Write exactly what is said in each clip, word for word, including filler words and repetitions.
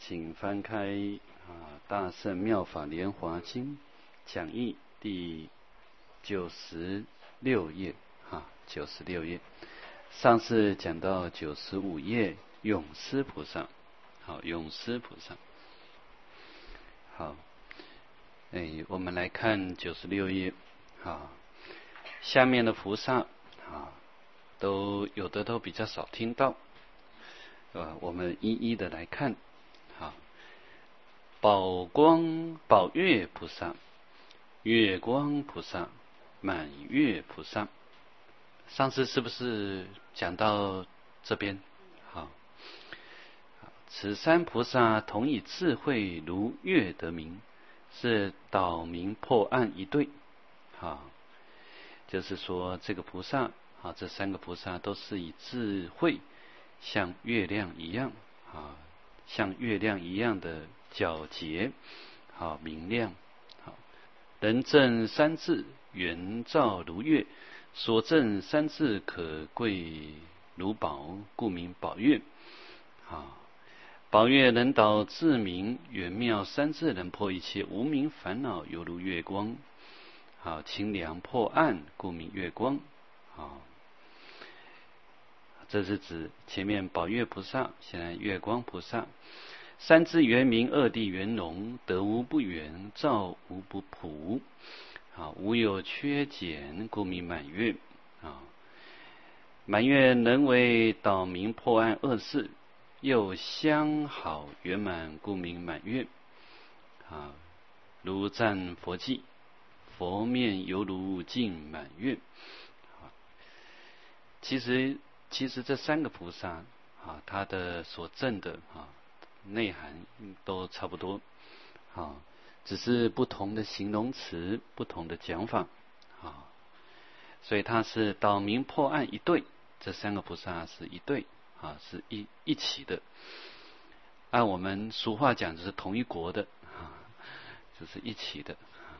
请翻开啊《大圣妙法莲华经》讲义第九十六页啊，九十六页。上次讲到九十五页，永施菩萨。好，永施菩萨。好，哎，我们来看九十六页。好，下面的菩萨啊，都有的都比较少听到。呃，我们一一的来看。好，宝光宝月菩萨、月光菩萨、满月菩萨。上次是不是讲到这边？好，此三菩萨同以智慧如月得名，是导明破案一对。好，就是说这个菩萨啊，这三个菩萨都是以智慧像月亮一样啊，像月亮一样的皎洁，好明亮，好人证三智，圆照如月，所证三智可贵如宝，故名宝月。好，宝月能导智明，圆妙三智能破一切无明烦恼，犹如月光。好，清凉破暗，故名月光。好，这是指前面宝月菩萨，现在月光菩萨。三智圆明，二谛圆融，得无不圆，照无不普。好，无有缺减，故名满月。啊，满月能为导明破案恶事，又相好圆满，故名满月。啊，如赞佛偈，佛面犹如镜满月。其实，其实这三个菩萨啊，他的所证的啊内涵都差不多，啊，只是不同的形容词，不同的讲法，啊，所以他是导明破案一对，这三个菩萨是一对，啊，是一一起的。按我们俗话讲，就是同一国的，啊，就是一起的。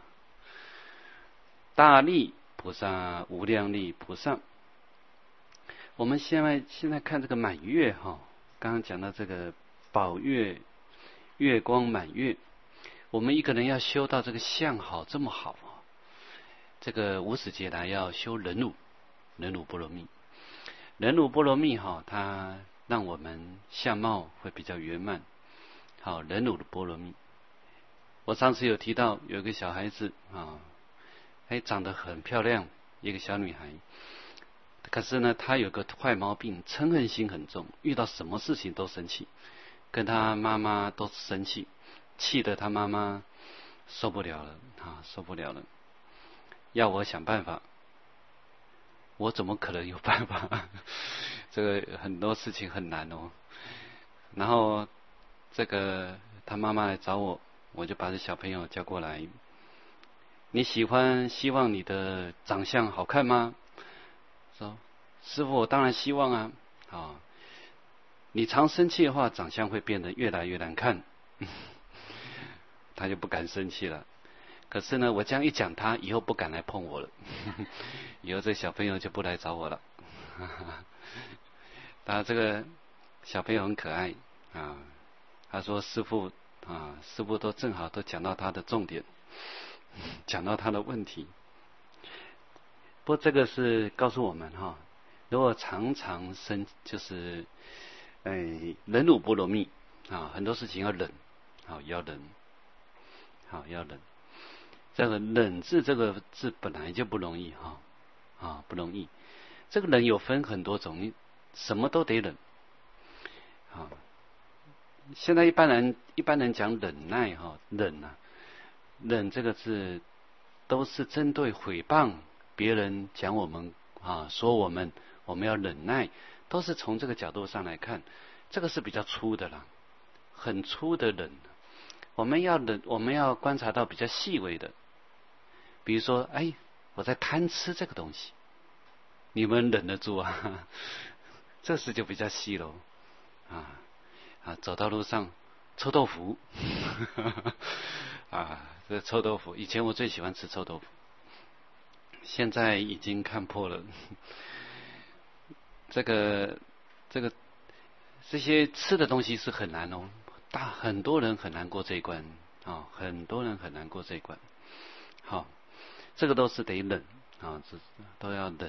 大力菩萨、无量力菩萨。我们现在现在看这个满月哈，刚刚讲到这个宝月、月光满月，我们一个人要修到这个相好这么好啊，这个无始劫来要修忍辱，忍辱波罗蜜，忍辱波罗蜜哈，它让我们相貌会比较圆满。好，忍辱的波罗蜜，我上次有提到有一个小孩子啊，哎，长得很漂亮，一个小女孩。可是呢，他有个坏毛病，嗔恨心很重，遇到什么事情都生气，跟他妈妈都生气，气得他妈妈受不了了啊，受不了了，要我想办法。我怎么可能有办法？这个很多事情很难哦。然后这个他妈妈来找我，我就把这小朋友叫过来。你喜欢希望你的长相好看吗？说师父，我当然希望啊。啊，你常生气的话，长相会变得越来越难看。他就不敢生气了。可是呢，我这样一讲，他以后不敢来碰我了。以后这小朋友就不来找我了。当然，这个小朋友很可爱啊。他说：“师父啊，师父都正好都讲到他的重点，讲到他的问题。”不过这个是告诉我们哈，如果常常生就是哎忍辱波罗蜜啊，很多事情要忍，好要忍，好要忍。这个忍字这个字本来就不容易哈啊不容易。这个忍有分很多种，你什么都得忍。好，现在一般人一般人讲忍耐哈，忍啊，忍这个字都是针对诽谤别人讲我们啊，说我们我们要忍耐，都是从这个角度上来看，这个是比较粗的啦，很粗的忍。我们要忍，我们要观察到比较细微的，比如说，哎，我在贪吃这个东西，你们忍得住啊？这事就比较细喽，啊啊，走到路上臭豆腐，啊，这臭豆腐，以前我最喜欢吃臭豆腐。现在已经看破了，这个这个这些吃的东西是很难哦， 大很多人很难过这一关啊，很多人很难过这一关。好，这个都是得忍啊，这都要忍。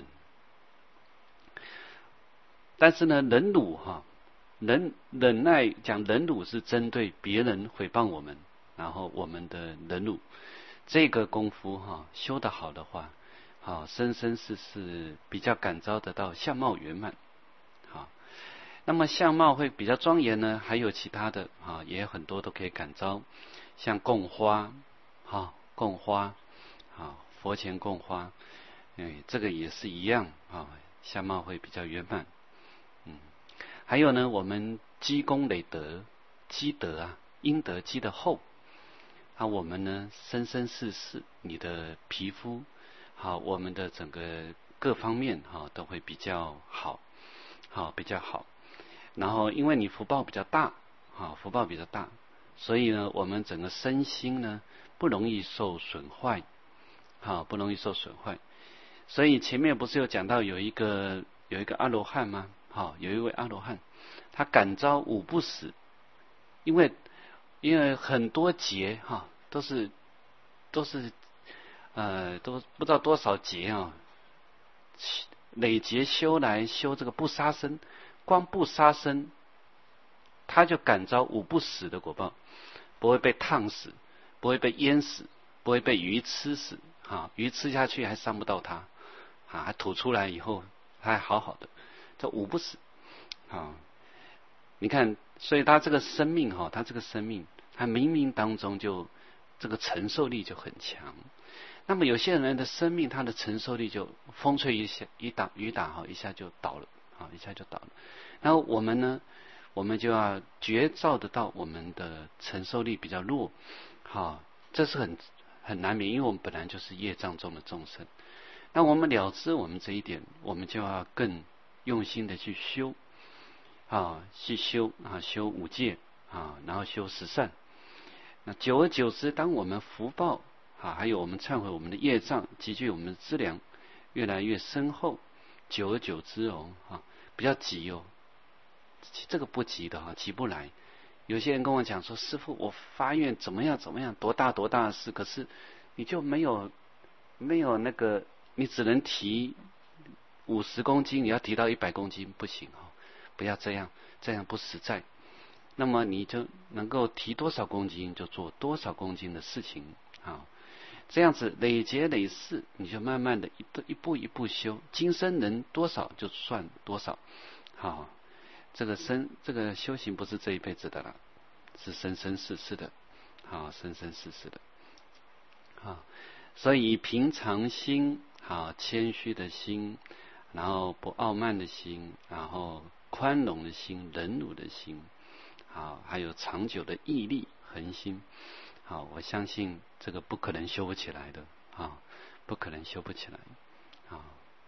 但是呢，忍辱哈，忍忍耐讲忍辱是针对别人诽谤我们，然后我们的忍辱，这个功夫哈修得好的话，好生生世世比较感召得到相貌圆满。好，那么相貌会比较庄严呢，还有其他的啊，也很多都可以感召，像供花，哈供花，啊佛前供花，哎这个也是一样啊，相貌会比较圆满。嗯，还有呢，我们积功累德，积德啊，阴德积得厚，啊，我们呢生生世世，你的皮肤好，我们的整个各方面哈都会比较好，好比较好。然后因为你福报比较大，好福报比较大，所以呢，我们整个身心呢不容易受损坏，好不容易受损坏。所以前面不是有讲到有一个有一个阿罗汉吗？好，有一位阿罗汉，他感召五不死，因为因为很多劫哈都是都是呃都不知道多少劫啊，累劫修来修这个不杀生，光不杀生，他就感召五不死的果报，不会被烫死，不会被淹死，不会被鱼吃死啊，鱼吃下去还伤不到他啊，还吐出来以后他还好好的，这五不死啊。你看，所以他这个生命哈，他这个生命，他冥冥当中就这个承受力就很强。那么有些人的生命，他的承受力就风吹一下一打雨打哈，一下就倒了啊，一下就倒了。然后我们呢，我们就要觉照得到我们的承受力比较弱，好，这是很很难免，因为我们本来就是业障中的众生。那我们了知我们这一点，我们就要更用心的去修啊，去修啊，修五戒啊，然后修十善。那久而久之，当我们福报啊，还有我们忏悔我们的业障，积聚我们的资粮越来越深厚，久而久之哦，啊，比较急哦，这个不急的哈，急不来。有些人跟我讲说，师父，我发愿怎么样怎么样，多大多大的事，可是你就没有没有那个，你只能提五十公斤，你要提到一百公斤不行哦，不要这样，这样不实在。那么你就能够提多少公斤就做多少公斤的事情啊，这样子累劫累世，你就慢慢的一步一步一步修，今生能多少就算多少。好，这个生这个修行不是这一辈子的了，是生生世世的，好，生生世世的。好，所以以平常心，好谦虚的心，然后不傲慢的心，然后宽容的心，忍辱的心。好，还有长久的毅力、恒心。好，我相信这个不可能修不起来的啊，不可能修不起来啊。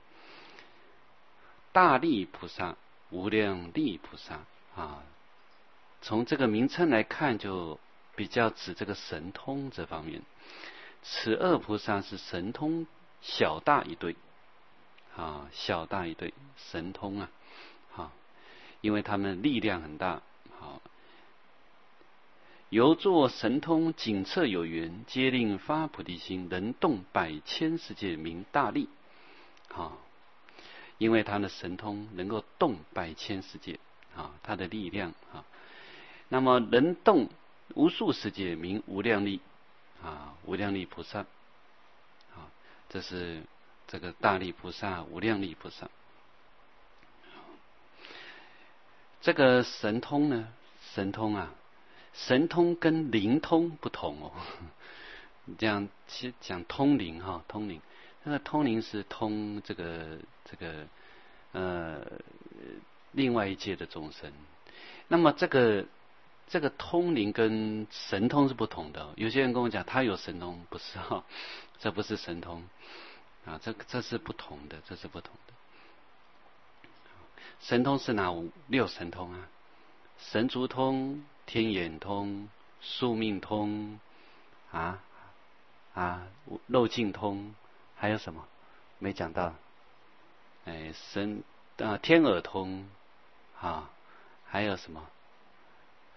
大力菩萨、无量力菩萨啊，从这个名称来看，就比较指这个神通这方面。此二菩萨是神通小大一对啊，小大一对神通啊，好，因为他们力量很大，好。由作神通警策有缘，皆令发菩提心，能动百千世界，名大力。啊，因为他的神通能够动百千世界，啊，他的力量啊，那么能动无数世界，名无量力。啊，无量力菩萨。啊，这是这个大力菩萨、无量力菩萨。这个神通呢，神通啊。神通跟灵通不同哦，这样其实讲通灵哈，通灵，那个通灵是通这个这个呃另外一界的众生。那么这个这个通灵跟神通是不同的，有些人跟我讲他有神通，不是哈，这不是神通啊，这这是不同的，这是不同的。神通是哪五六神通啊？神足通、天眼通、宿命通啊啊，漏尽通，还有什么没讲到？哎，神啊，天耳通啊，还有什么？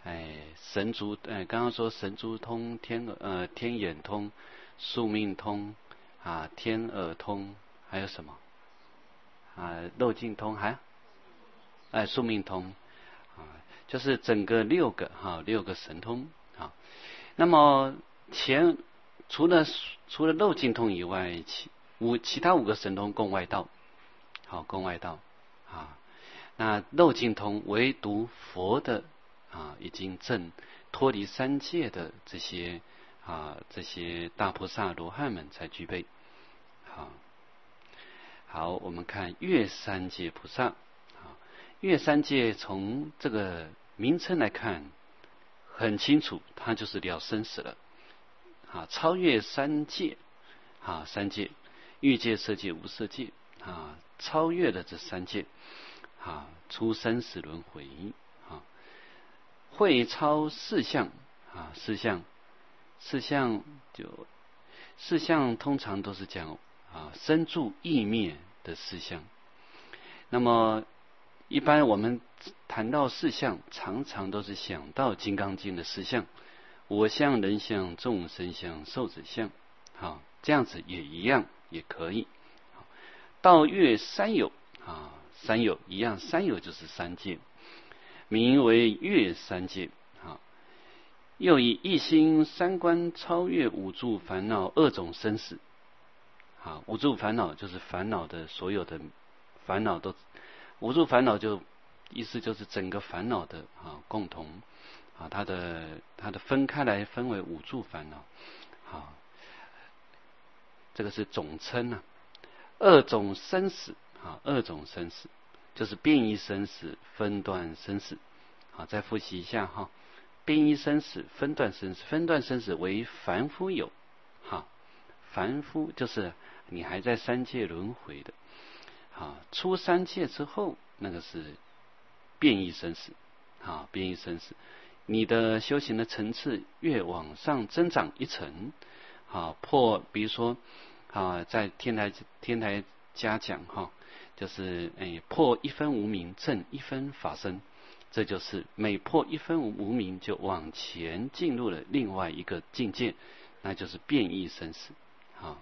哎，神足，哎，刚刚说神足通、天呃天眼通、宿命通啊、天耳通，还有什么啊？漏尽通还哎宿命通啊，就是整个六个哈、啊、六个神通啊。那么前除了除了漏尽通以外，其五其他五个神通共外道，好共外道啊。那漏尽通唯独佛的啊已经证脱离三界的这些啊这些大菩萨罗汉们才具备。好，好，我们看越三界菩萨啊，越三界从这个名称来看很清楚，它就是了生死了啊，超越三界啊，三界欲界、色界、无色界啊，超越了这三界啊，出生死轮回啊，会超四相啊，四相，四相就四相通常都是讲啊生住异灭的四相。那么一般我们谈到四相，常常都是想到《金刚经》的四相：我相、人相、众生相、寿者相。好，这样子也一样，也可以。道越三有啊，三有一样，三有就是三界，名为越三界。啊，又以一心三观超越五住烦恼二种生死。啊，五住烦恼就是烦恼的所有的烦恼都，五住烦恼就意思就是整个烦恼的啊共同啊，它的它的分开来分为五住烦恼。好，这个是总称啊。二种生死啊，二种生死就是变异生死、分段生死。好，再复习一下哈，变异生死、分段生死。分段生死为凡夫有，哈，凡夫就是你还在三界轮回的，啊，出三界之后，那个是变异生死，啊，变异生死。你的修行的层次越往上增长一层，啊，破，比如说啊，在天台天台家讲哈，就是哎破一分无明，证一分法身。这就是每破一分无明，就往前进入了另外一个境界，那就是变异生死。啊，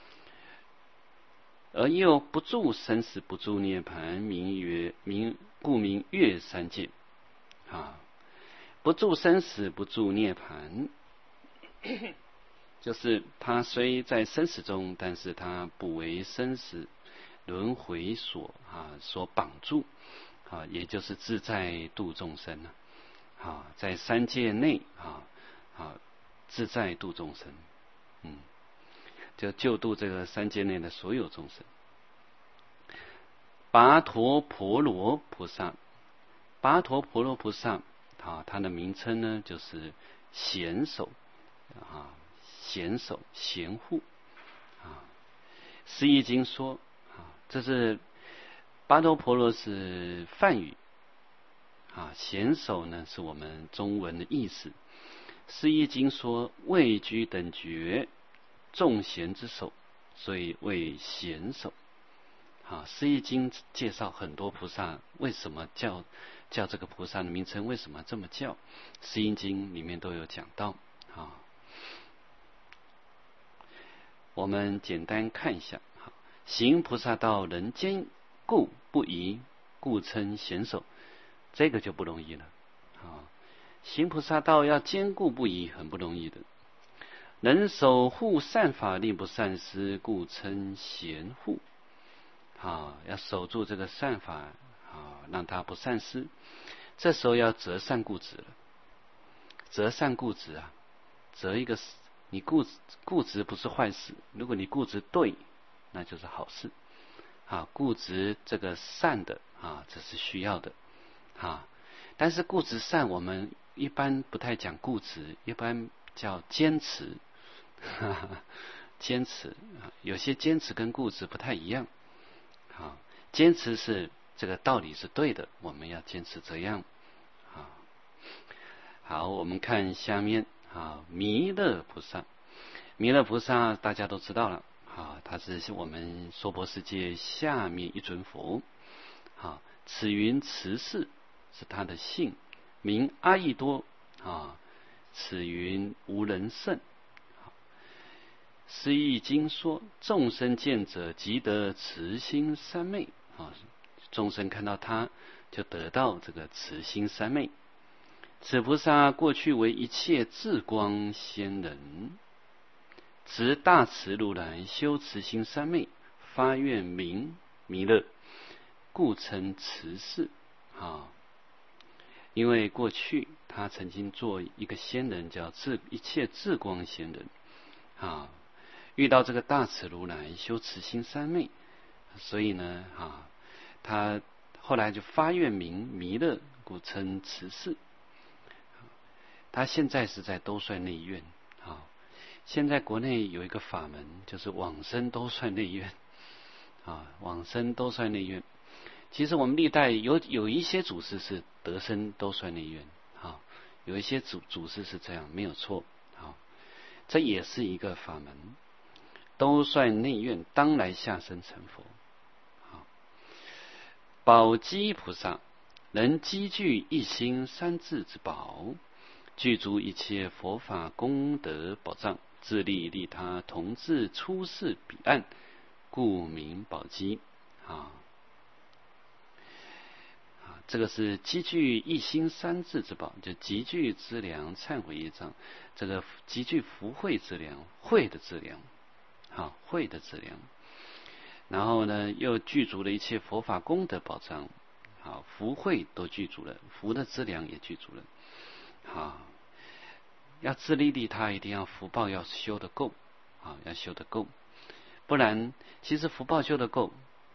而又不住生死，不住涅槃，名曰名，故名越三界。啊，不住生死，不住涅槃，就是他虽在生死中，但是他不为生死轮回所啊所绑住。啊，也就是自在度众生啊，啊，在三界内啊啊自在度众生，嗯，就救度这个三界内的所有众生。跋陀婆罗菩萨，跋陀婆罗菩萨啊，它的名称呢就是贤首啊，贤首贤护啊。释义经说啊，这是跋陀婆罗是梵语啊，贤首呢是我们中文的意思。释义经说位居等觉，众贤之首，所以为贤首。啊，释义经介绍很多菩萨为什么叫叫这个菩萨的名称，为什么这么叫？释义经里面都有讲到啊。我们简单看一下，好，行菩萨道人间故不疑，故称贤首。这个就不容易了啊！行菩萨道要坚固不移，很不容易的。能守护善法，令不散失，故称贤护。啊，要守住这个善法啊，让它不散失。这时候要择善固执了。择善固执啊，择一个你固执固执不是坏事，如果你固执对，那就是好事。啊，固执这个善的啊，这是需要的啊。但是固执善，我们一般不太讲固执，一般叫坚持。哈哈，坚持啊，有些坚持跟固执不太一样。啊，坚持是这个道理是对的，我们要坚持这样。啊，好，我们看下面啊，弥勒菩萨。弥勒菩萨大家都知道了。啊，他是我们娑婆世界下面一尊佛。啊，此云慈氏是他的姓，名阿逸多啊，此云无人胜。师义经说，众生见者即得慈心三昧啊，众生看到他就得到这个慈心三昧。此菩萨过去为一切智光仙人，执大慈如来修慈心三昧，发愿名弥勒，故称慈氏啊。因为过去他曾经做一个仙人，叫智一切智光仙人啊，遇到这个大慈如来修慈心三昧，所以呢啊，他后来就发愿名弥勒，故称慈氏。他现在是在兜率内院啊。现在国内有一个法门，就是往生兜率内院啊，往生兜率内院。其实我们历代有有一些祖师是得生兜率内院啊，有一些祖祖师是这样，没有错啊。这也是一个法门，兜率内院当来下生成佛。啊，宝积菩萨能积聚一心三智之宝，具足一切佛法功德宝藏，自利利他，同至出世彼岸，故名宝积啊。这个是积聚一心三智之宝，就积聚资粮忏悔业障，这个积聚福慧资粮，慧的资粮，好，慧的资粮。然后呢，又具足了一切佛法功德宝藏，好，福慧都具足了，福的资粮也具足了，好，要自利利他，一定要福报要修得够，啊，要修得够，不然其实福报修得够。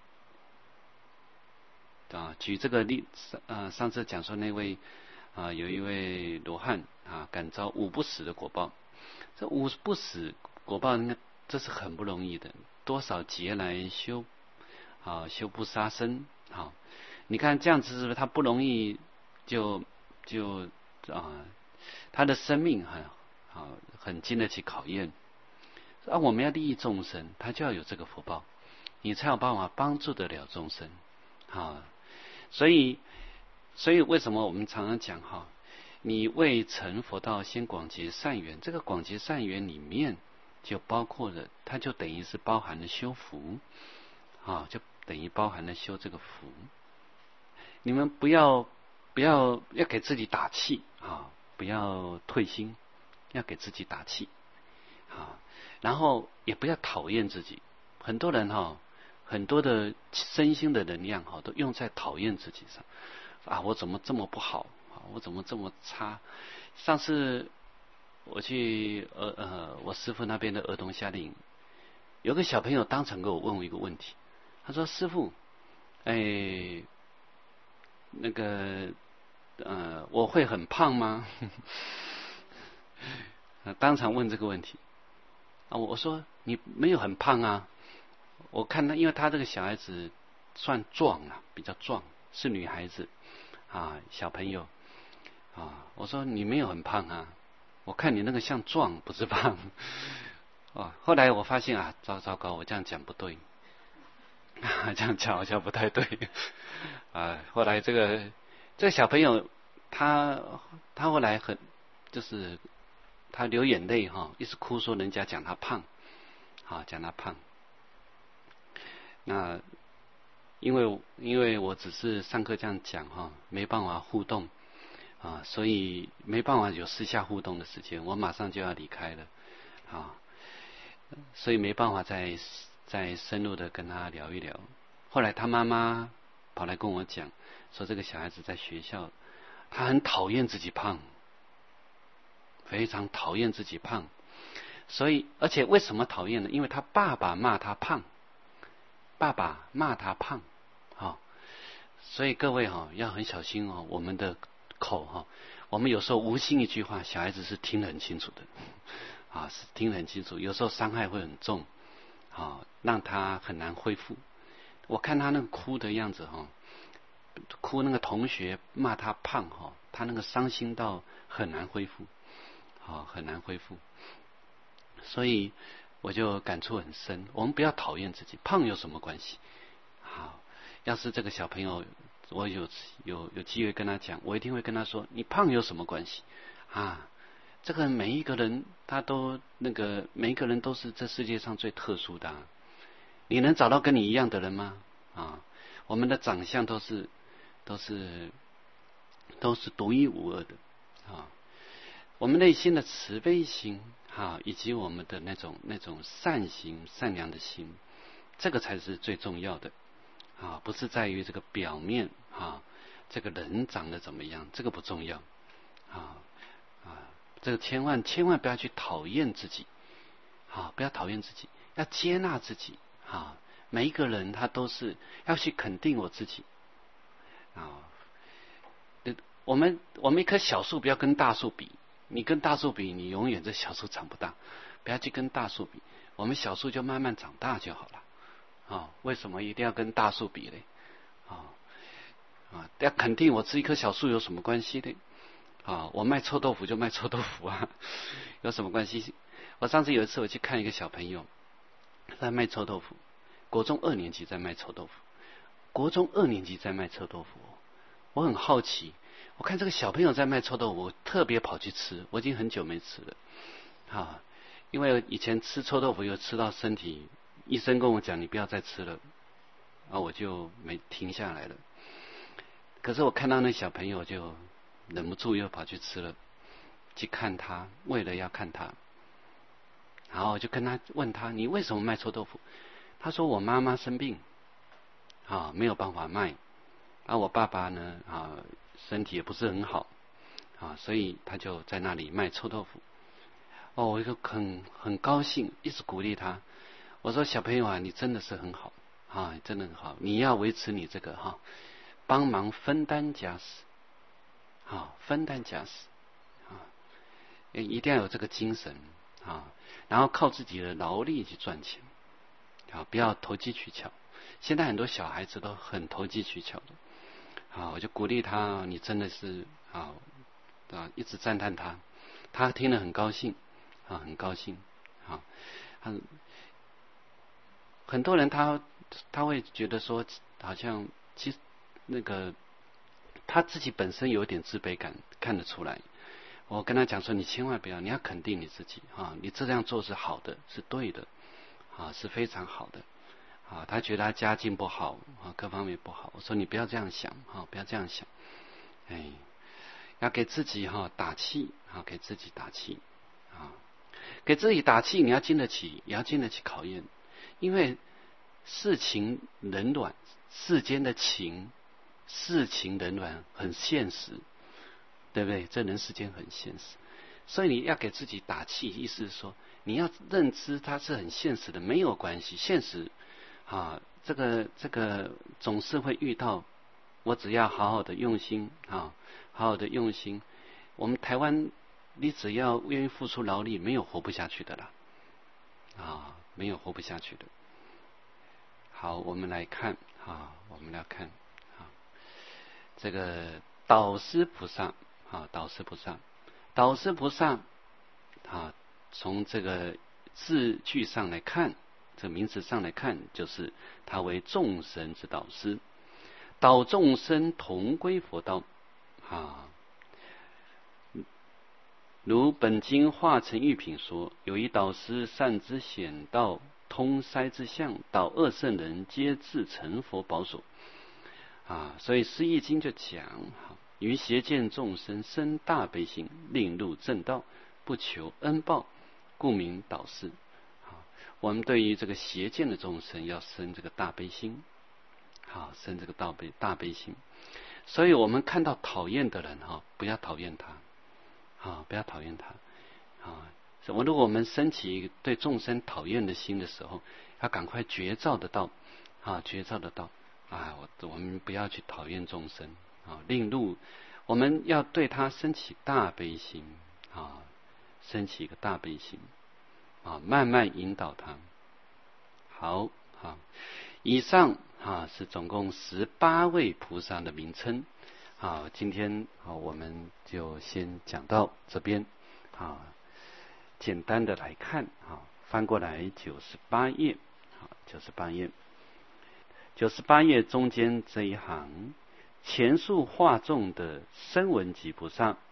啊，举这个例，呃，上次讲说那位啊，有一位罗汉啊，感召五不死的果报。这五不死果报，那这是很不容易的，多少劫来修啊，修不杀生。好，你看这样子是不是他不容易就就啊，他的生命很啊很经得起考验。啊，我们要利益众生，他就要有这个福报，你才有办法帮助得了众生。啊。所以，所以为什么我们常常讲哈，你未成佛道，先广结善缘。这个广结善缘里面，就包括了，它就等于是包含了修福，啊，就等于包含了修这个福。你们不要不要要给自己打气啊，不要退心，要给自己打气啊，然后也不要讨厌自己。很多人哈。很多的身心的能量哈，都用在讨厌自己上啊！我怎么这么不好啊？我怎么这么差？上次我去呃呃我师父那边的儿童夏令营，有个小朋友当场给我问我一个问题，他说：“师父，哎，那个呃，我会很胖吗？”当场问这个问题啊！我说：“你没有很胖啊。”我看他，因为他这个小孩子算壮啊，比较壮，是女孩子啊，小朋友啊。我说你没有很胖啊，我看你那个像壮，不是胖。哦，后来我发现啊，糟糟糕，我这样讲不对，啊、这样讲好像不太对啊。后来这个这个小朋友，他他后来很就是他流眼泪哈、哦，一直哭说人家讲他胖，啊，讲他胖。那因为因为我只是上课这样讲哈，没办法互动啊，所以没办法有私下互动的时间，我马上就要离开了啊，所以没办法再再深入的跟他聊一聊。后来他妈妈跑来跟我讲，说这个小孩子在学校，他很讨厌自己胖，非常讨厌自己胖，所以而且为什么讨厌呢？因为他爸爸骂他胖。爸爸骂他胖，哈、哦，所以各位哈、哦、要很小心哦，我们的口哈、哦，我们有时候无心一句话，小孩子是听得很清楚的，啊，是听得很清楚，有时候伤害会很重，啊，让他很难恢复。我看他那个哭的样子哈、哦，哭那个同学骂他胖哈、哦，他那个伤心到很难恢复，啊，很难恢复，所以。我就感触很深，我们不要讨厌自己，胖有什么关系？好，要是这个小朋友，我有有有机会跟他讲，我一定会跟他说，你胖有什么关系？ 啊，这个每一个人他都那个每一个人都是这世界上最特殊的、啊。你能找到跟你一样的人吗？啊，我们的长相都是都是都是独一无二的啊。我们内心的慈悲心啊，以及我们的那种那种善行、善良的心，这个才是最重要的啊，不是在于这个表面啊，这个人长得怎么样，这个不重要啊啊，这个千万千万不要去讨厌自己啊，不要讨厌自己，要接纳自己啊。每一个人他都是要去肯定我自己啊。我们我们一棵小树不要跟大树比，你跟大树比，你永远这小树长不大。不要去跟大树比，我们小树就慢慢长大就好了啊。为什么一定要跟大树比呢？啊啊，要肯定我是一棵小树有什么关系呢？啊，我卖臭豆腐就卖臭豆腐啊，有什么关系？我上次有一次我去看一个小朋友在卖臭豆腐，国中二年级在卖臭豆腐，国中二年级在卖臭豆腐，我很好奇，我看这个小朋友在卖臭豆腐，我特别跑去吃，我已经很久没吃了啊，因为以前吃臭豆腐有吃到身体，医生跟我讲你不要再吃了，啊，我就没停下来了。可是我看到那小朋友就忍不住又跑去吃了，去看他，为了要看他，然后我就跟他问他，你为什么卖臭豆腐？他说我妈妈生病啊，没有办法卖，而、啊、我爸爸呢啊身体也不是很好啊，所以他就在那里卖臭豆腐。哦，我就很很高兴，一直鼓励他。我说小朋友啊，你真的是很好啊，真的很好，你要维持你这个哈、啊，帮忙分担家事，啊，分担家事啊，一定要有这个精神啊，然后靠自己的劳力去赚钱啊，不要投机取巧。现在很多小孩子都很投机取巧的啊，我就鼓励他，你真的是啊啊，一直赞叹他，他听了很高兴啊，很高兴啊，很很多人他他会觉得说，好像其实那个他自己本身有点自卑感，看得出来。我跟他讲说，你千万不要，你要肯定你自己啊，你这样做是好的，是对的啊，是非常好的啊。他觉得他家境不好啊，各方面不好。我说你不要这样想啊，不要这样想，哎，要给自己哈、啊、打气啊，给自己打气啊，给自己打气。你要经得起，也要经得起考验，因为世情冷暖，世间的情，世情冷暖很现实。对不对？这人世间很现实，所以你要给自己打气，意思是说，你要认知它是很现实的，没有关系，现实啊，这个这个总是会遇到。我只要好好的用心啊，好好的用心。我们台湾，你只要愿意付出劳力，没有活不下去的啦，啊，没有活不下去的。好，我们来看啊，我们来看啊，这个导师菩萨。啊，导师菩萨，导师菩萨啊，从这个字句上来看，这名词上来看，就是他为众生之导师，导众生同归佛道啊。如本经化成玉品说，有一导师善知显道，通筛之相，导二圣人皆自成佛宝所啊。所以释义经就讲哈。于邪见众生生大悲心，令入正道，不求恩报，故名导师。好，我们对于这个邪见的众生要生这个大悲心，好，生这个大悲大悲心。所以我们看到讨厌的人哈，不要讨厌他，啊，不要讨厌他，啊，我如果我们升起对众生讨厌的心的时候，要赶快觉照得到，啊，觉照得到，啊，我我们不要去讨厌众生。啊，令入，我们要对他升起大悲心啊，升起一个大悲心啊，慢慢引导他。好，好，以上啊是总共十八位菩萨的名称啊。今天啊我们就先讲到这边啊，简单的来看啊，翻过来九十八页啊，九十八页，九十八页中间这一行。前述画中的声闻及菩萨，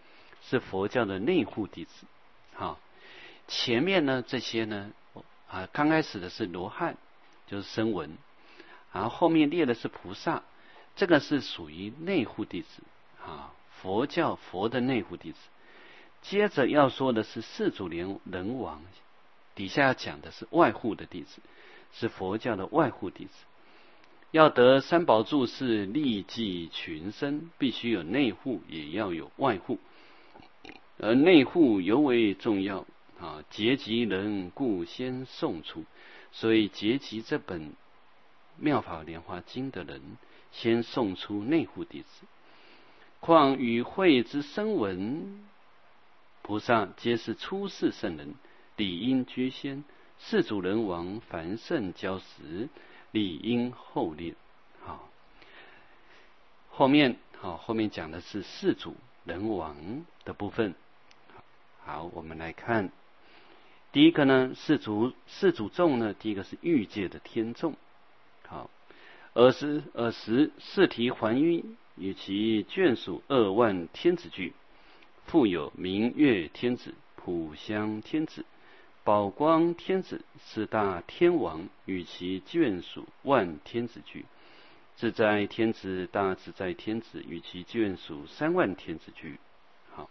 是佛教的内护弟子。好，前面呢这些呢啊，刚开始的是罗汉，就是声闻，然后后面列的是菩萨，这个是属于内护弟子啊，佛教佛的内护弟子。接着要说的是世祖莲人王，底下要讲的是外护的弟子，是佛教的外护弟子。要得三宝住是利济群生，必须有内护，也要有外护。而内护尤为重要啊，结集人故先诵出，所以结集这本《妙法莲华经》的人，先诵出内护弟子。况与会之声闻菩萨，皆是出世圣人，理应居先。世祖人王凡圣教时，理应后列。好，后面好，后面讲的是世祖人王的部分。好，我们来看第一个呢，世祖世祖众呢，第一个是欲界的天众。好，尔时尔时世提还晕与其眷属二万天子俱，复有明月天子、普香天子、宝光天子、四大天王与其眷属万天子俱，自在天子、大自在天子与其眷属三万天子俱。好，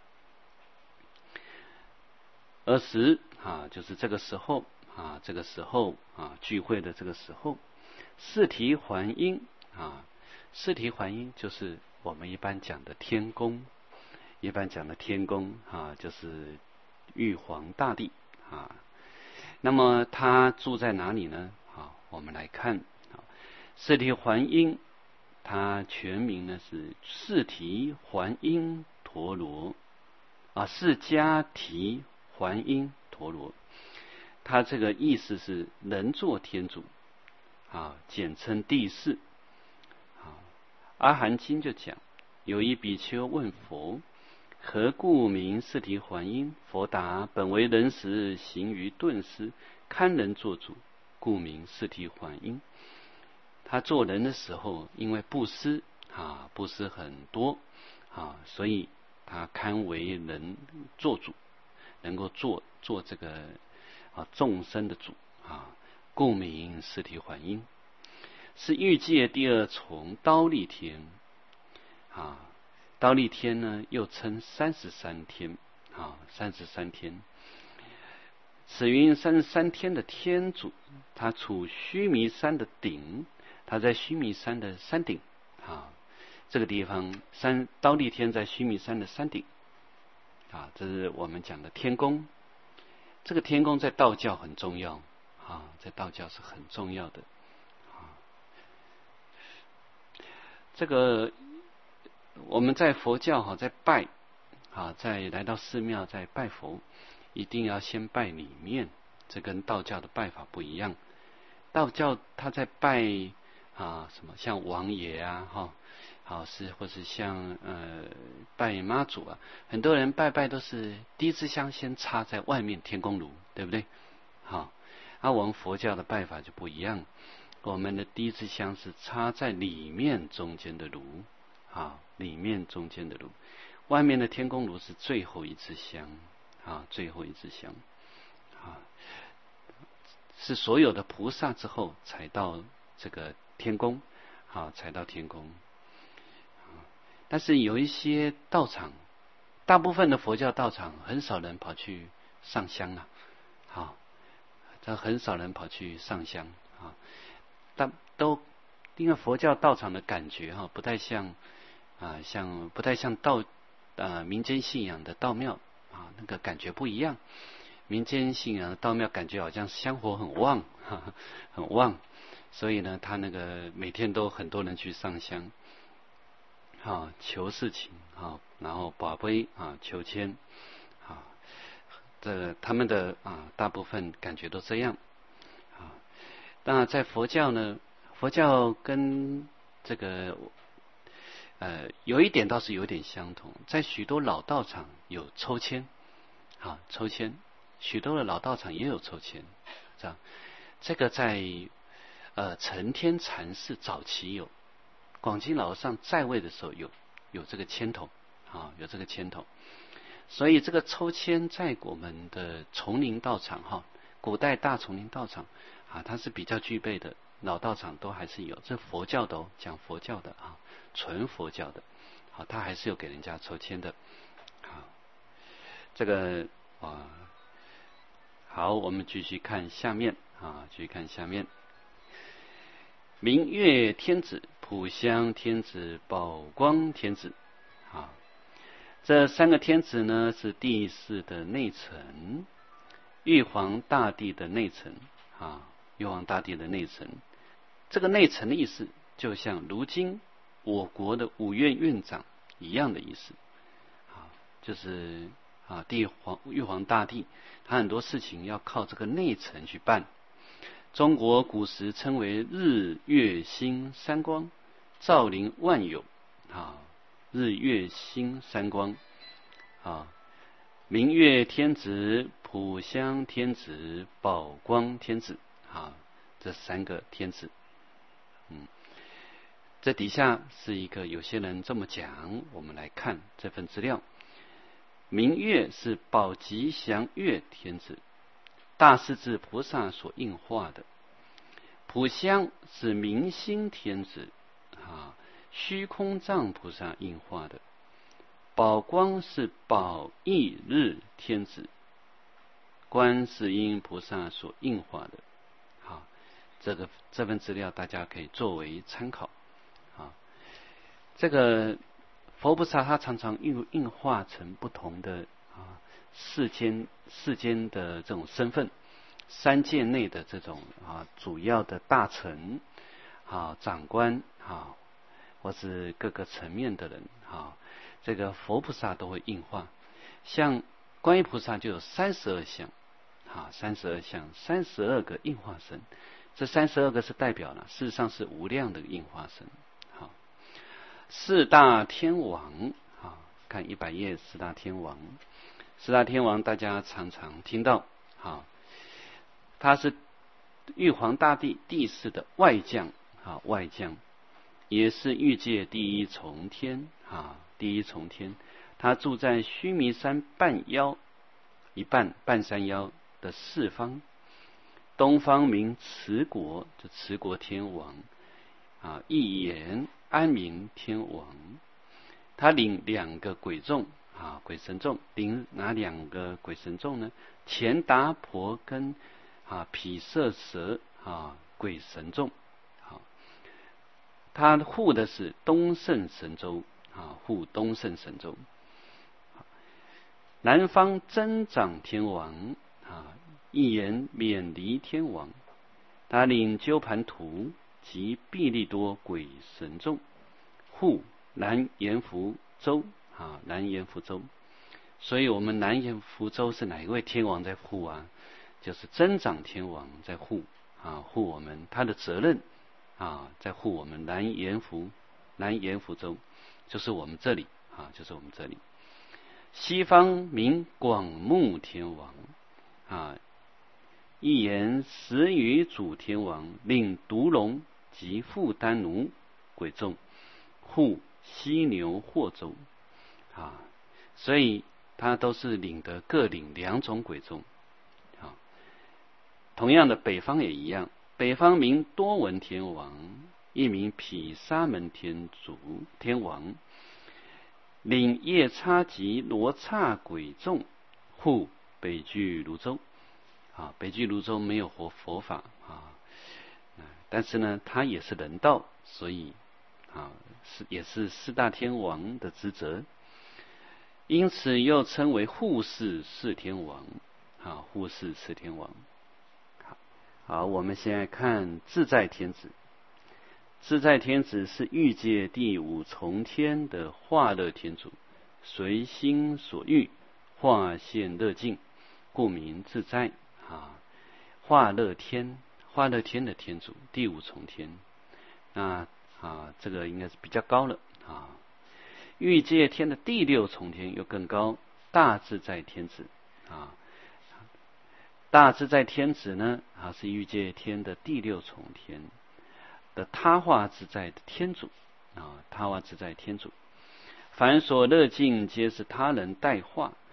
尔时啊，就是这个时候啊，这个时候啊，聚会的这个时候，世提还阴啊，世提还阴就是我们一般讲的天宫，一般讲的天宫啊，就是玉皇大帝啊。那么他住在哪里呢？好，我们来看啊，世提还阴，他全名呢是世提还阴陀罗啊，释迦提还阴陀罗。他这个意思是人作天主啊，简称第四。啊，阿含经就讲，有一比丘问佛，何故名世提还阴？佛答：本为人时，行于顿施，堪人做主，故名世提还阴。他做人的时候，因为布施啊，布施很多啊，所以他堪为人做主，能够做做这个啊众生的主啊，故名世提还阴。是欲界第二重忉利天啊。忉利天呢，又称三十三天啊，三十三天。此云三十三天的天主，他处须弥山的顶，他在须弥山的山顶啊，这个地方山忉利天在须弥山的山顶啊，这是我们讲的天宫。这个天宫在道教很重要啊，在道教是很重要的啊。这个我们在佛教哈，在拜啊，在来到寺庙在拜佛，一定要先拜里面，这跟道教的拜法不一样。道教他在拜啊什么，像王爷啊哈，好是或是像呃拜妈祖啊，很多人拜拜都是第一支香先插在外面天宫炉，对不对？好，而、啊、我们佛教的拜法就不一样，我们的第一支香是插在里面中间的炉。啊，里面中间的炉，外面的天宫炉是最后一支香啊，最后一支香啊，是所有的菩萨之后才到这个天宫啊，才到天宫啊。但是有一些道场，大部分的佛教道场很少人跑去上香了，好，这很少人跑去上香啊，但都因为佛教道场的感觉哈，不太像。啊，像不太像道啊民间信仰的道庙啊，那个感觉不一样。民间信仰的道庙感觉好像香火很旺，哈哈很旺，所以呢，他那个每天都很多人去上香，啊，求事情啊，然后把杯啊，求签啊，这他们的啊大部分感觉都这样啊。那在佛教呢，佛教跟这个。呃，有一点倒是有点相同，在许多老道场有抽签，啊，抽签，许多的老道场也有抽签，这样，这个在呃承天禅寺早期有，广济老和尚在位的时候有有这个签筒，啊，有这个签筒， 所以这个抽签在我们的丛林道场哈，古代大丛林道场啊，它是比较具备的，老道场都还是有。这佛教的哦，讲佛教的啊，纯佛教的，好，它还是有给人家抽签的。好，这个啊，好，我们继续看下面啊，继续看下面。明月天子、普香天子、宝光天子啊。这三个天子呢，是地势的内层，玉皇大帝的内层啊，玉皇大帝的内层。这个内层的意思，就像如今我国的五院院长一样的意思啊，就是啊，帝皇玉皇大帝，他很多事情要靠这个内层去办。中国古时称为日月星三光，照临万有啊。日月星三光啊，明月天子、普香天子、宝光天子啊，这三个天子。嗯，这底下是一个有些人这么讲，我们来看这份资料。明月是宝吉祥月天子，大势至菩萨所应化的。普香是明星天子啊，虚空藏菩萨应化的。宝光是宝翳日天子，观世音菩萨所应化的。好，这个这份资料大家可以作为参考。啊，这个佛菩萨他常常应应化成不同的啊世间世间的这种身份，三界内的这种啊主要的大臣啊长官啊，或是各个层面的人啊，这个佛菩萨都会应化。像观音菩萨就有三十二相啊，三十二相，三十二个应化身。这三十二个是代表了，事实上是无量的应化身。好，四大天王啊，看一百页，四大天王。四大天王大家常常听到啊，他是玉皇大帝帝释的外将啊，外将。也是欲界第一重天啊，第一重天，他住在须弥山半腰一半半山腰的四方，东方名持国，这持国天王啊，一言安民天王，他领两个鬼众啊，鬼神众，领哪两个鬼神众呢？乾达婆跟啊毗舍蛇啊鬼神众。他护的是东胜神州啊，护东胜神州。南方增长天王啊，一言免离天王，他领鸠盘荼及毕利多鬼神众，护南阎浮州啊，南阎浮州。所以我们南阎浮州是哪一位天王在护啊？就是增长天王在护啊，护我们，他的责任。啊，在护我们南阎浮，南阎浮州，就是我们这里啊，就是我们这里。西方名广目天王啊，一言十余主天王，领毒龙及负担奴鬼众，护犀牛霍州啊，所以他都是领得各领两种鬼众啊。同样的，北方也一样。北方名多闻天王，一名毗沙门天主天王，领夜叉及罗刹鬼众，护北俱泸州啊。北俱泸州没有活佛法啊，但是呢，他也是人道，所以啊是也是四大天王的职责，因此又称为护世四天王啊，护世四天王。好，我们现在看自在天子。自在天子是欲界第五重天的化乐天主，随心所欲化现乐境，故名自在啊。化乐天，化乐天的天主，第五重天。那啊，这个应该是比较高了啊。欲界天的第六重天又更高，大自在天子啊。大自在天子呢啊，是欲界天的第六重天的他化自在的天主啊，他化自在天主。凡所乐境皆是他人代化，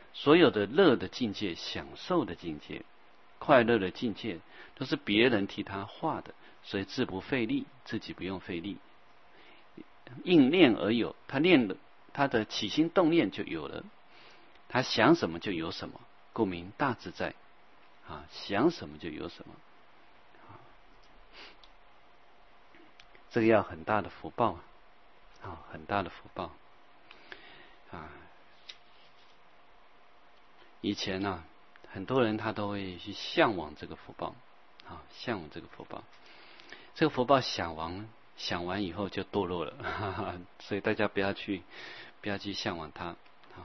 所有的乐的境界、享受的境界、快乐的境界，都是别人替他化的，所以自不费力，自己不用费力，应念而有。他念了，他的起心动念就有了，他想什么就有什么，故名大自在啊！想什么就有什么，啊、这个要很大的福报啊！啊，很大的福报啊！以前呢、啊，很多人他都会去向往这个福报啊，向往这个福报。这个福报想完，想完以后就堕落了，哈哈，所以大家不要去，不要去向往它啊。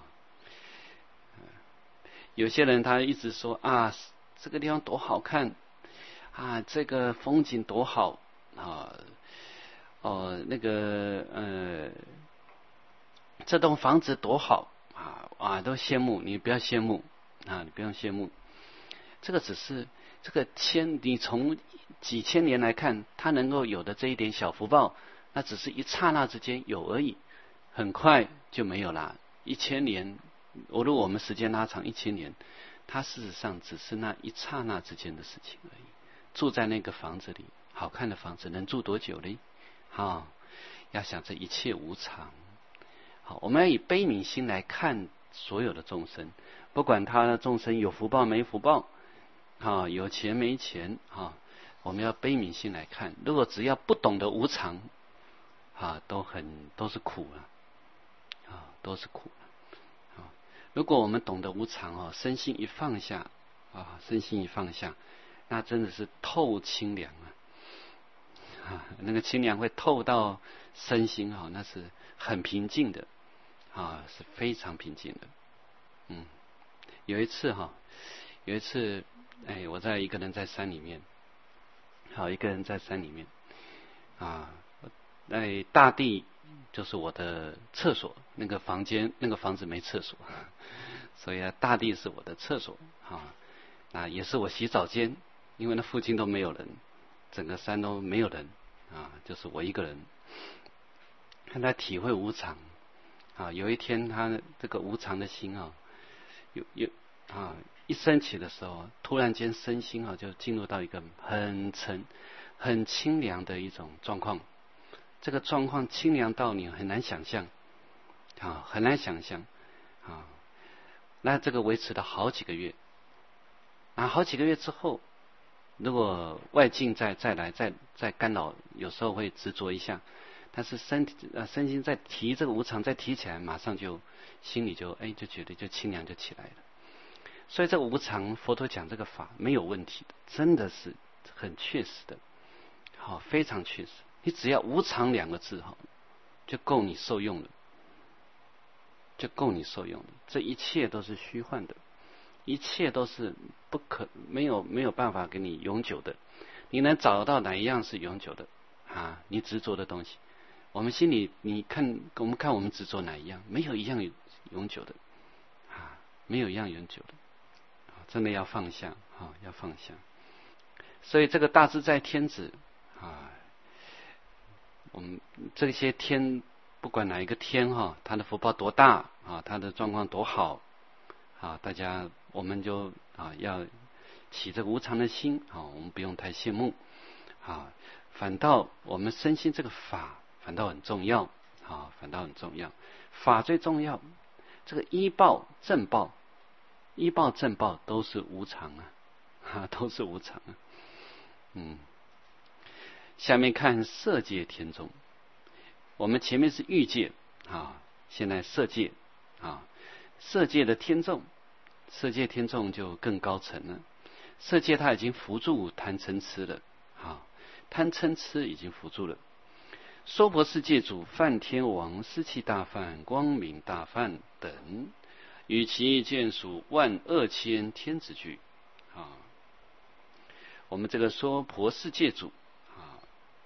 有些人他一直说啊，这个地方多好看啊，这个风景多好啊，哦，那个呃，这栋房子多好啊啊，都羡慕。你不要羡慕啊，你不用羡慕。这个只是这个千，你从几千年来看，他能够有的这一点小福报，那只是一刹那之间有而已，很快就没有了。一千年，我如果我们时间拉长一千年，它事实上只是那一刹那之间的事情而已。住在那个房子里，好看的房子能住多久呢？啊，要想这一切无常。好，我们要以悲悯心来看所有的众生，不管他的众生有福报没福报，啊，有钱没钱啊，我们要悲悯心来看。如果只要不懂得无常，啊，都很都是苦了，啊，都是苦了。啊，如果我们懂得无常哦，身心一放下，啊，身心一放下，那真的是透清凉啊。啊，那个清凉会透到身心啊，那是很平静的啊，是非常平静的。嗯，有一次哈，有一次，哎，我在一个人在山里面，好，一个人在山里面啊，哎，大地就是我的厕所，那个房间那个房子没厕所，所以啊，大地是我的厕所啊，那也是我洗澡间，因为那附近都没有人。整个山都没有人啊，就是我一个人。看他体会无常啊，有一天他这个无常的心啊，有有啊一升起的时候，突然间身心啊就进入到一个很沉、很清凉的一种状况。这个状况清凉到你很难想象啊，很难想象啊。那这个维持了好几个月啊，好几个月之后。如果外境再再来再再干扰，有时候会执着一下，但是身体呃身心再提这个无常，再提起来，马上就心里就哎就觉得就清凉就起来了。所以这个无常，佛陀讲这个法没有问题的，真的是很确实的，好，非常确实。你只要无常两个字哈，就够你受用了，就够你受用了。这一切都是虚幻的。一切都是不可没有没有办法给你永久的，你能找到哪一样是永久的啊？你执着的东西，我们心里你看，我们看我们执着哪一样？没有一样永久的啊，没有一样永久的，啊、真的要放下啊，要放下。所以这个大自在天子啊，我们这些天，不管哪一个天哈，他的福报多大啊，他的状况多好啊，大家。我们就啊要起这个无常的心啊，我们不用太羡慕啊，反倒我们身心这个法反倒很重要啊，反倒很重要，法最重要。这个依报正报，依报正报都是无常啊，啊都是无常啊。嗯，下面看色界天众，我们前面是欲界啊，现在色界啊，色界的天众。色界天众就更高层了，色界他已经扶住贪嗔痴了，啊，贪嗔痴已经扶住了。娑婆世界主梵天王、湿气大梵、光明大梵等，与其眷属万二千天子俱，啊，我们这个娑婆世界主啊，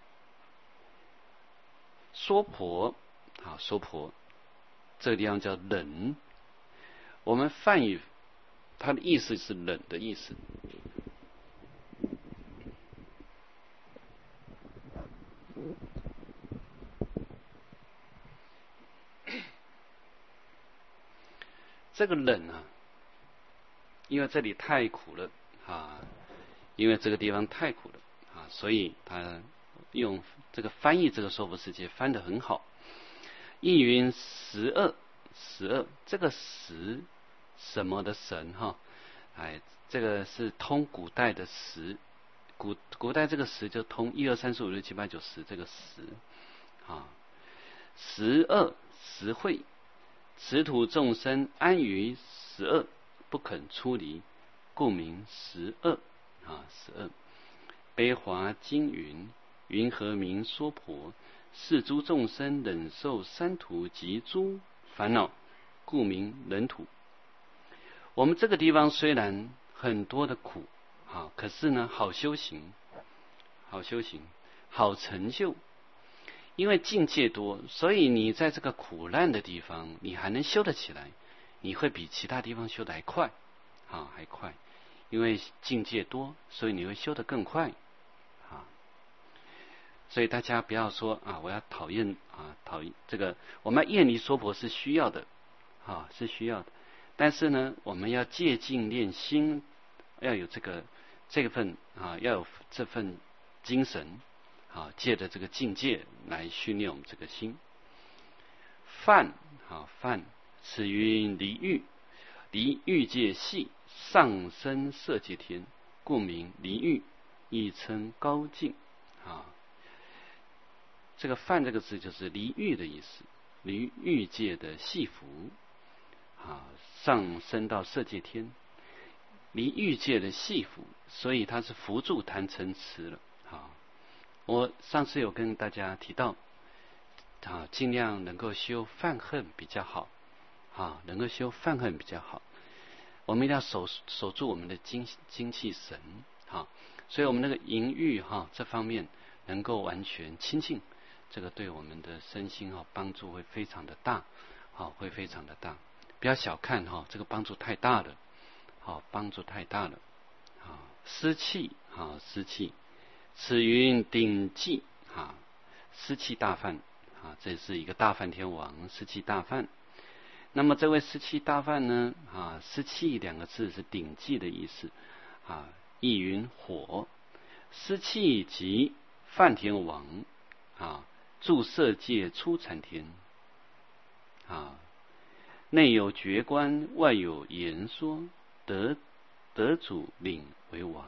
娑婆啊，娑婆这个地方叫冷，我们梵语。它的意思是冷的意思。这个冷啊， 因为这里太苦了啊，因为这个地方太苦了啊，所以他用这个翻译这个娑婆世界翻得很好。意云十二，十二这个十什么的神哈，哎，这个是通古代的十，古古代这个十就通一二三四五六七八九十这个十啊，十二十会，此土众生安于十二，不肯出离，故名十二啊，十二。悲华经云：云何名娑婆？是诸众生忍受三途及诸烦恼，故名忍土。我们这个地方虽然很多的苦，好，可是呢，好修行，好修行，好成就。因为境界多，所以你在这个苦难的地方，你还能修得起来，你会比其他地方修得还快，啊，还快。因为境界多，所以你会修得更快。所以大家不要说啊，我要讨厌啊，讨厌这个，我们要厌离娑婆是需要的，啊，是需要的。但是呢，我们要戒静练心，要有这个这份啊，要有这份精神啊，借着这个境界来训练我们这个心。梵啊，梵此云离欲，离欲界系上升色界天，故名离欲，亦称高境啊。这个梵这个字就是离欲的意思，离欲界的系缚啊，上升到色界天，离欲界的系缚，所以它是扶助贪嗔痴了啊。我上次有跟大家提到啊，尽量能够修梵恨比较好啊，能够修梵恨比较好。我们一定要守守住我们的精精气神啊，所以我们那个淫欲哈、啊、这方面能够完全清净。这个对我们的身心啊帮助会非常的大，好，会非常的大，不要小看哈，这个帮助太大了，好，帮助太大了，啊，湿气啊，湿气，此云顶际啊，湿气大梵啊，这是一个大梵天王，湿气大梵。那么这位湿气大梵呢啊，湿气两个字是顶际的意思啊，意云火，湿气即梵天王啊。住色界初禅天啊，内有觉观，外有言说，得得主领为王。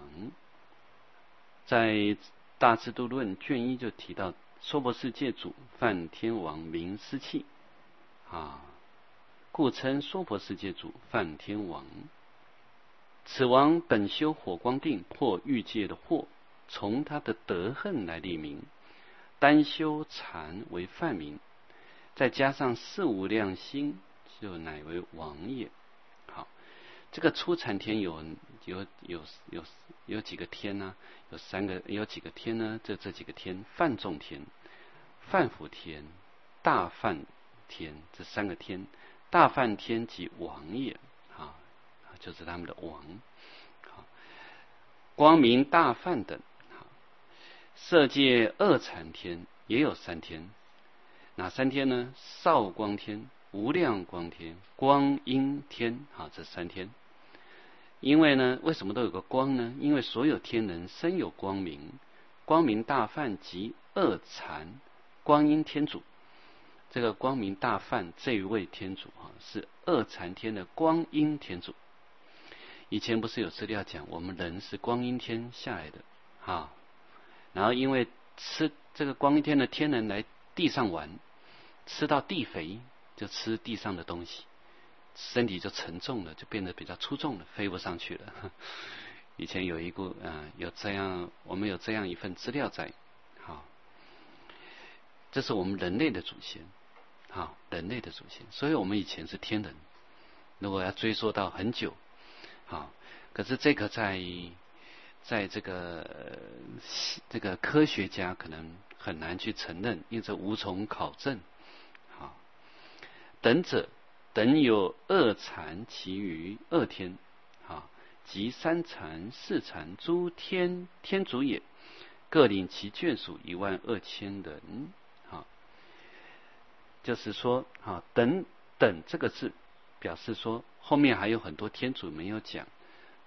在大智度论卷一就提到，娑婆世界主梵天王名湿气啊，故称娑婆世界主梵天王。此王本修火光定，破欲界的惑，从他的德恨来立名。单修禅为梵名，再加上四无量心，就乃为王也。好，这个初禅天有有有有有几个天呢？有三个，有几个天呢？这这几个天：梵众天、梵辅天、大梵天，这三个天。大梵天即王也，啊，就是他们的王。好，光明大梵等。色界二禅天也有三天，哪三天呢？少光天、无量光天、光阴天，好，这三天。因为呢，为什么都有个光呢？因为所有天人身有光明，光明大梵即二禅光阴天主。这个光明大梵这一位天主啊，是二禅天的光阴天主。以前不是有资料讲，我们人是光阴天下来的啊。然后因为吃这个光阴天的天人来地上玩，吃到地肥，就吃地上的东西，身体就沉重了，就变得比较粗重了，飞不上去了。以前有一个啊、呃，有这样，我们有这样一份资料在，好，这是我们人类的祖先，好，人类的祖先，所以我们以前是天人。如果要追溯到很久，好，可是这个在。在这个、呃、这个科学家可能很难去承认，因为这无从考证。好，等者等有二禅，其余二天，好，即三禅、四禅诸天天主也，各领其眷属一万二千人。好，就是说，好，等等这个字表示说后面还有很多天主没有讲。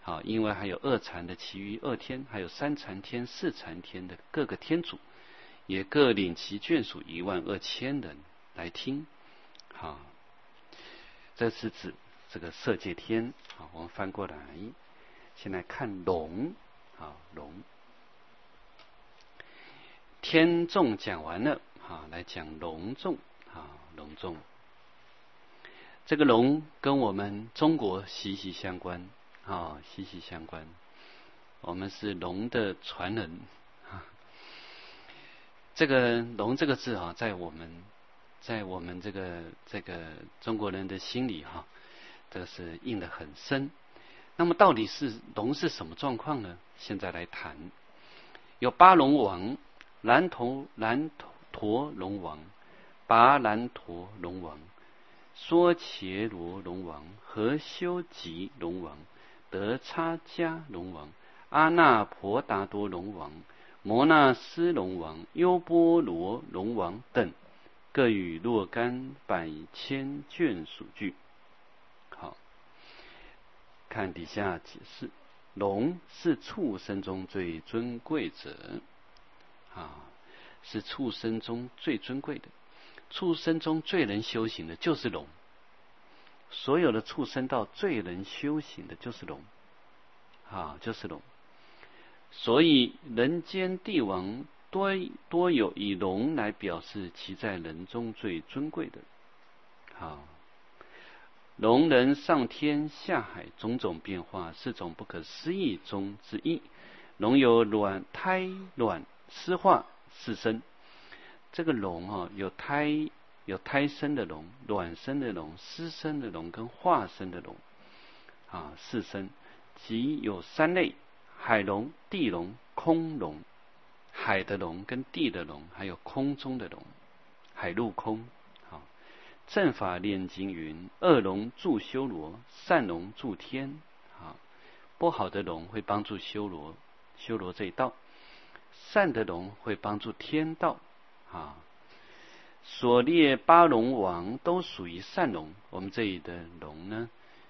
好，因为还有二禅的其余二天，还有三禅天、四禅天的各个天主，也各领其眷属一万二千人来听。好，这是指这个色界天。好，我们翻过来，先来看龙。好，龙天众讲完了，好，来讲龙众。好，龙众，这个龙跟我们中国息息相关。啊，息息相关。我们是龙的传人。这个龙这个字啊，在我们，在我们这个这个中国人的心里哈，这个是印得很深。那么到底是龙是什么状况呢？现在来谈。有八龙王，蓝头蓝驼龙王，拔蓝驼龙王，梭伽罗龙王，何修吉龙王，德叉迦龙王，阿那婆达多龙王，摩那斯龙王，优波罗龙王等，各与若干百千眷属聚。好，看底下解释，龙是畜生中最尊贵者，啊，是畜生中最尊贵的。畜生中最能修行的就是龙。所有的畜生道最能修行的就是龙，啊，就是龙。所以人间帝王多多有以龙来表示其在人中最尊贵的。好，龙能上天下海，种种变化是种不可思议中之一。龙有卵胎卵湿化四生，这个龙啊，有胎。有胎生的龙、卵生的龙、湿生的龙跟化生的龙，啊，四生，即有三类：海龙、地龙、空龙。海的龙跟地的龙，还有空中的龙，海陆空。好，正法炼经云：恶龙助修罗，善龙助天。啊，不好的龙会帮助修罗，修罗这一道；善的龙会帮助天道。啊。所列八龙王都属于善龙，我们这里的龙呢，